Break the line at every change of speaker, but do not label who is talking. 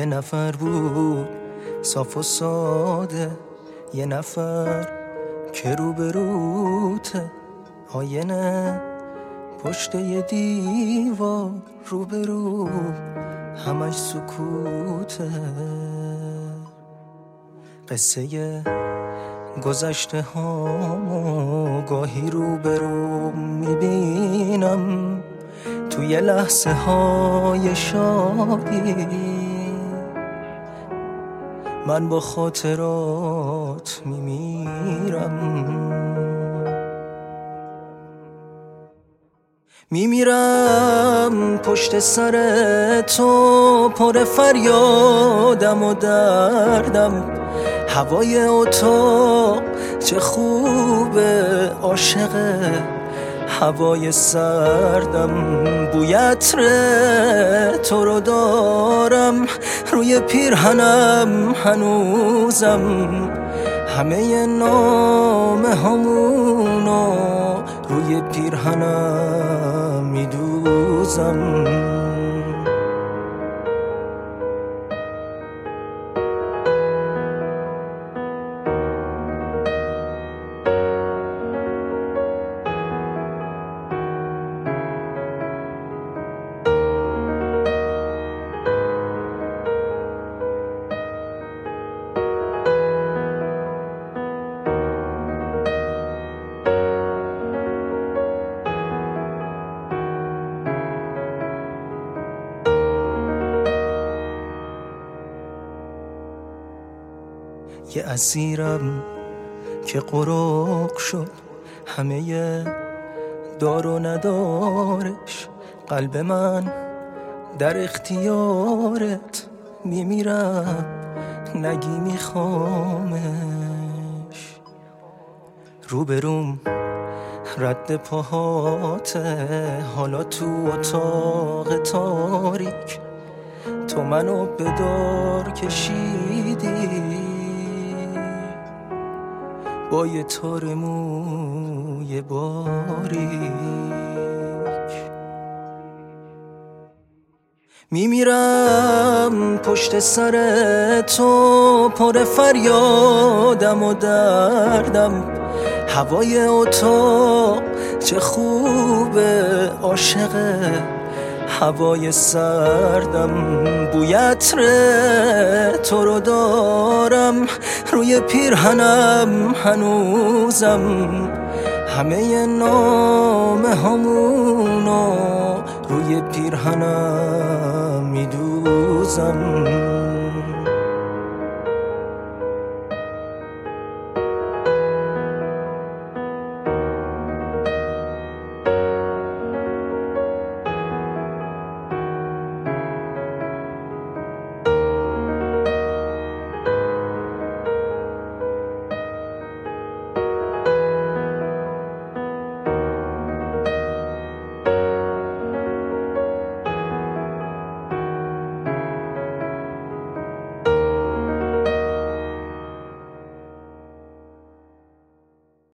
یه نفر بود صاف و ساده، یه نفر که روبروته، آینه پشت یه دیوار روبرو همش سکوته. قصه گذشته هامو گاهی روبرو میبینم، توی لحظه های شادی من با خاطرات میمیرم پشت سر تو، پر فریادم و دردم. هوای اتاق چه خوبه، عاشق هوای سردم. بوی عطر تو رو دارم روی پیرهنم هنوزم، همه نامه همونو روی پیرهنم میدوزم. یه اسیرم که غرق شد، همه دار و ندارش. قلب من در اختیارت، میمیرم نگی میخوامش. روبروم رد پاهاته، حالا تو اتاق تاریک تو منو به دار کشیدی، با یه تار موی باریک. میمیرم پشت سر تو، پر فریادم و دردم. هوای اتاق چه خوبه، عاشق هوای سردم. بوی عطر تو رو دارم روی پیرهنم هنوزم، همه نامه همونو روی پیرهنم میدوزم.